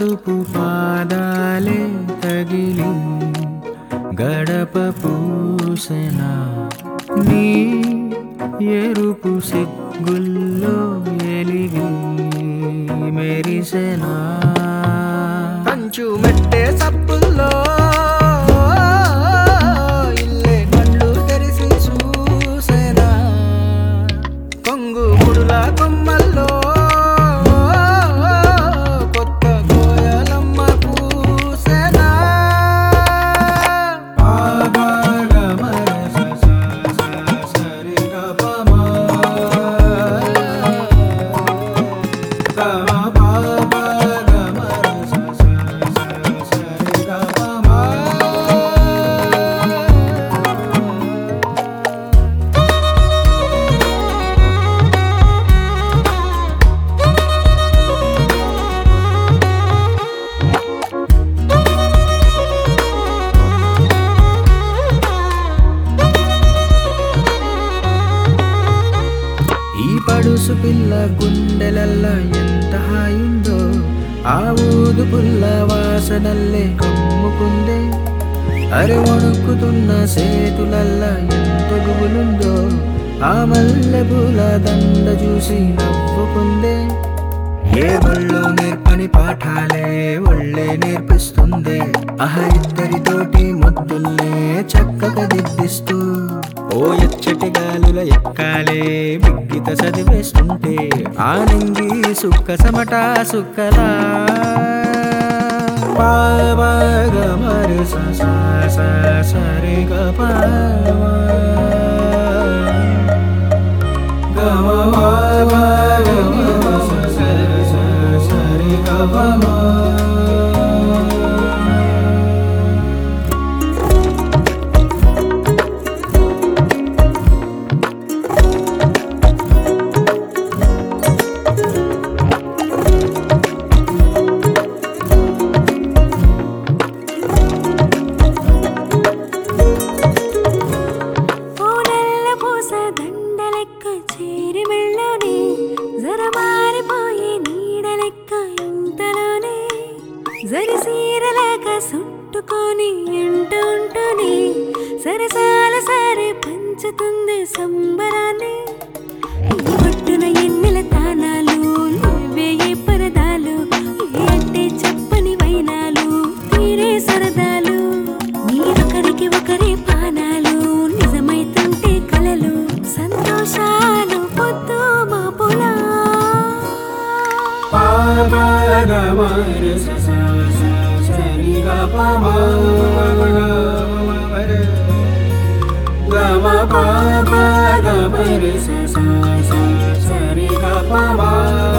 పసుపు పాదాలే తగిలి గడప పూసెనా నీ ఎరుపు సిగ్గుల్లో ఎలిగి మెరిసెనా కంచు మెట్టే సప్పుల్లో ఇల్లే కళ్ళు తెరిసి చూసెనా కొంగు ముడుల కొమ్మల్లో కొత్త కోయలమ్మ పూసెనా పడుసు పిల్ల గుండెలల్ల ఎంత హాయుందో ఆ ఊదు పుల్ల వాసనల్లే కమ్ముకుందే అరే వణుకుతున్న సేతులల్ల ఎంత గుబులుందో ఆ మల్లె పూల దండ చూసి నవ్వుకుందే ఏ ఒళ్ళో నేర్పని పాఠాలే ఒళ్ళే నేర్పిస్తుంది ఇద్దరితోటి ముద్దుల్నే చక్కగా దిద్దిస్తూ ఓ ఎచ్చటి గాలుల ఎక్కాలే బిగ్గిత చదివేస్తుంటే ఆనంగి సుక్క సమట సుక్కలా పాగ మరి సరి గమ సరి గమ జరిసీరలాగా చుట్టుకొని ఎంటుంటూనే సరసాల సారే పంచుతుంది సంబరాన్ని ఈ పట్టున ఎన్నెల తానాలు నువ్వే పరదాలు అంటే చెప్పని వైనాలు తీరే సరదాలు మీరొకరికి ఒకరే పానాలు నిజమైతుంటే కలలు సంతోషాలు పొద్దు మాపులా సరి గమ సరి గమ